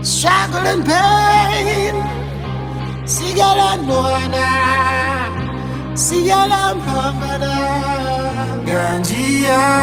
struggle and pain. Sigala noana, sigala mpambana, Ganjia.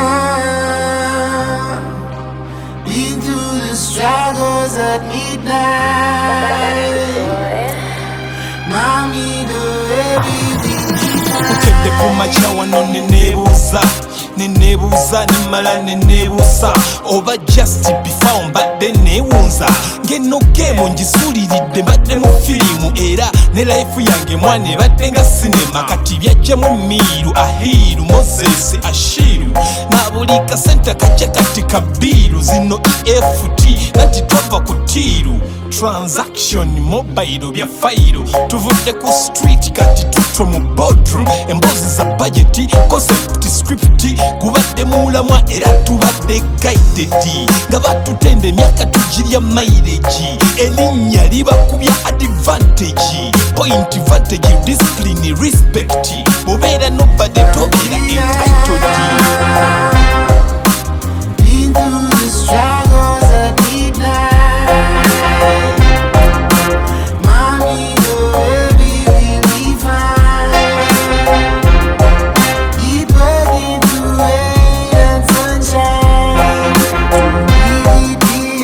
Into the struggles at midnight. Mommy, do everything you can. Ukete kumachawa no nenebuza nimala nenebusa oba just before mbadde newunza ngeno game njisuliridde mbadde mu firimu era ne life yange mwane badde nga sinema kati byajjamu miru ahiru Moses Ashiru na buli kasenta kajja kati kabiru zino EFT nati twava ku tiru transaction mobile bya fairo tuvudde ku street kati tutwo mu boardroom embozi za budget concept script kubadde mulamwa era tubadde guided nga batutenda emyaka tugirya mileage erinnya libakubya advantage point vantage discipline respect bobeera nobody tobera entitled. Into the struggles at midnight. Mommy, know everything we find. Keep working through rain and sunshine. Don't leave it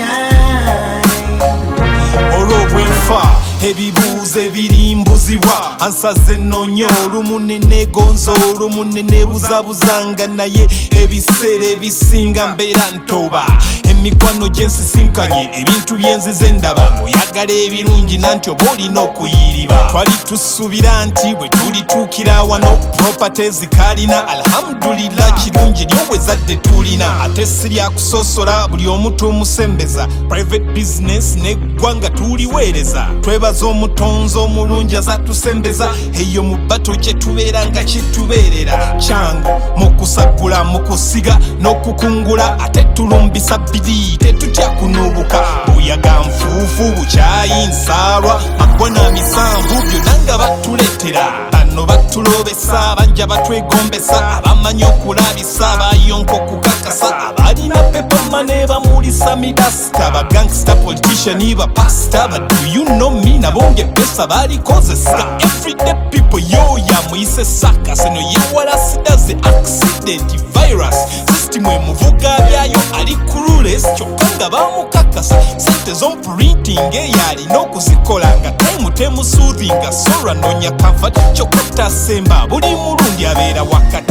behind. olw'obwenfa ebibuuzo ebirimbuzibwa ansaze nnoonya olumunene gonza olumunene buzabuzanga naye ebiseera ebisinga mbeera ntoba emikwano gyensisinkanye ebintu byenzize ndaba oyagala ebirungi nanti oba olina okuyiriba twali tusuubira nti bwe tulituukira wano properties kalina alhamdulillah kirungi lyobwezadde tulina ate siryakusosola buli omu tumusembeza private business neggwanga tuliweereza twebaza omutonzi omulungi azatusembeza eyo mu bato gye tubeera nga kitubeerera kyangu mu kusagula mu kusiga n'okukungula ate tulumbisa bbiri tetutya kunuubuka buyaga nfuufu bukyayi nsaalwa magona misanvu byonna nga batuleetera bano batulobesa banja batwegombesa abamanyi okulabisa abayonka okukakasa abalina pepama ne bamulisa midasita bagangsta politician bapasita ba do you know me nabonge pesa balikozesa everyday people yoya muyise saka seno yewala sida ze accident virus system emuvuga byayo ali kurules kyokka nga bamukakasa sente z'omprinting eyalina okuzikola nga time temusuthinga sora nonya comfort kyokka tasemba buli mulundi abeera wakati.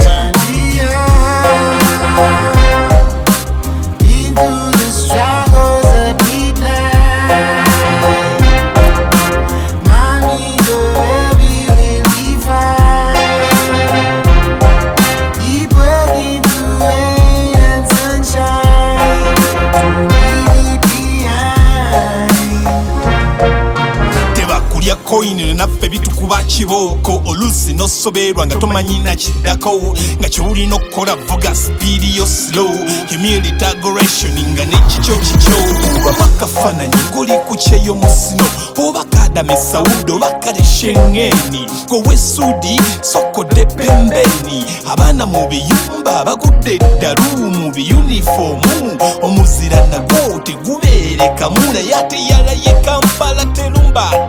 Into the struggles at midnight. Mommy, know everything we find. Keep working through rain and sunshine. Don't leave it behind. tebakulya koyini naffe bitukuba kibooko oluusi nosoberwa nga tomanyina kiddako nga kyewulina okukola vuga sipiidi yo slow humility aggression nga nekikyo oba bakafaananyi ng'oli ku kyeyo musino oba kadamisa wudde oba kaleshengeni gwewesuudi sokodde pembeni abaana mu biyumba bagudde eddalu mu biyunifoomu omuzira nagwo tegubeerekamu naye ate yalaye Kampala terumba